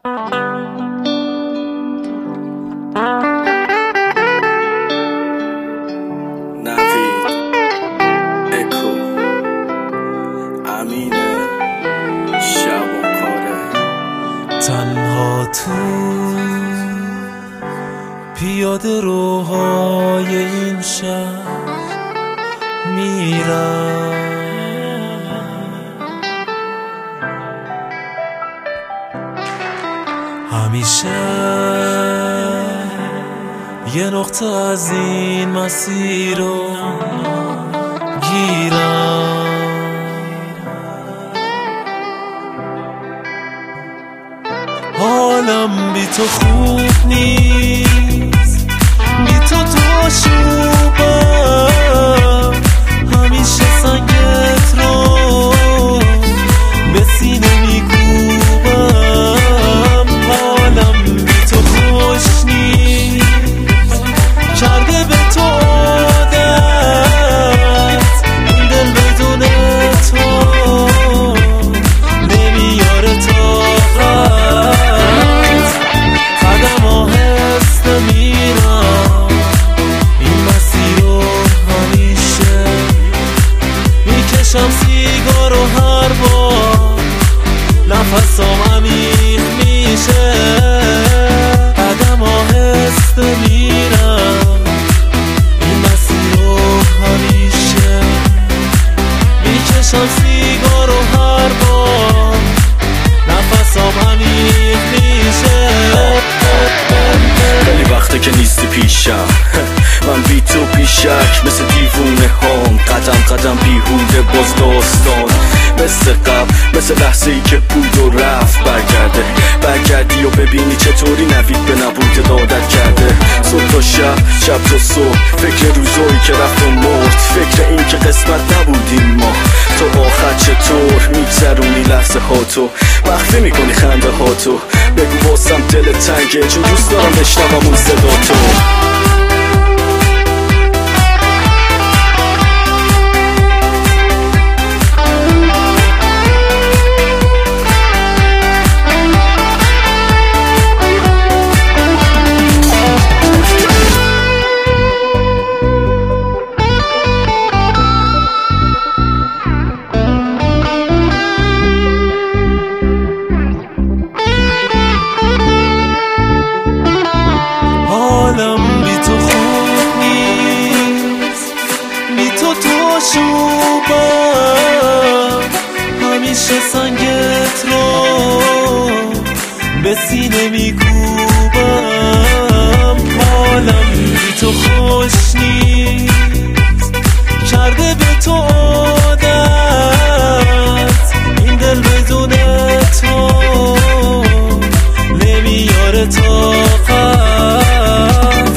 نوید اکو امین شبانکاره تنها تو پیاده روهای این شهر میرم، همیشه یه نقطه از این مسیر رو گیرم. حالم بی تو خوب نیست، بی تو شوبم، همیشه سنگت رو به سینه میکوبم. حالم بی تو خوش نیست، کرده به تو عادت، دل بدون تو نمیاره طاقت. قدم آهسته میرم این مسیر رو، همیشه میکشم سیگار و هر بار نفسم عمیق میشه. قدم آهسته میرم این مسیر رو، همیشه میکشم سیگار و هر بار نفسم عمیق میشه. خیلی وقته که نیستی پیشم، من بی تو بیشک مثل دیوونه هام، قدم قدم بیهوده باز داستان، مثل قبل مثل لحظه ای که بود و رفت. برگردی و ببینی چطوری نوید به نبود عادت کرده. صبح تا شب، شب تا صبح، فکر روزایی که رفت و مرد، فکر این که قسمت نبودیم ما. تو آخر چطور میگذرونی لحظه هاتو، مخفی میکنی خنده هاتو. بگو واسم دل تنگه چون دوست دارم بشنوم اون صدا تو. حالم بی تو خوب نیست، بی تو شوبم، همیشه سنگت رو به سینه میکوبم. حالم بی تو خوش نیست، کرده به تو عادت، این دل بدون تو نمیاره طاقت.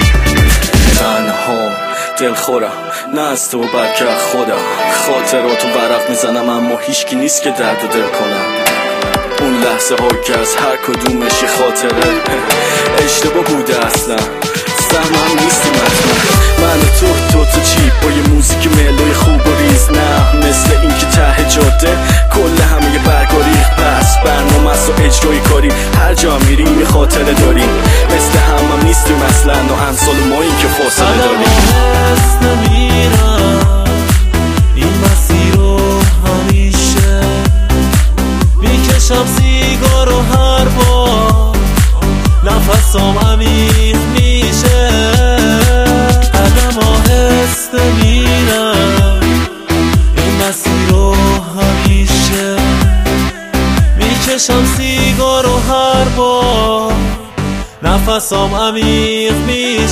دلخورم نه از تو بلکه از خودم، خاطراتو ورق میزنم اما هیچکی نیست که درد و دل کنم. اون لحظه ها که از هر کدومش یه خاطره اشتباه بوده، اصلا سهمم نیستیم اصلا. من تو چی با یه موزیک ملوی خوب و ریز، نه مثل این که ته جاده کل همه یه برگاری. پس برنامه است و اجرای کاری، هر جا میریم یه خاطره داریم، مثل همم نیستیم اصلا و امثال ما این که فاصله داریم. این مسیر رو همیشه میکشم سیگار و هر بار نفسم عمیق میشه. قدم آهسته میرم این مسیر رو، همیشه میکشم سیگار و هر بار نفسم عمیق میشه.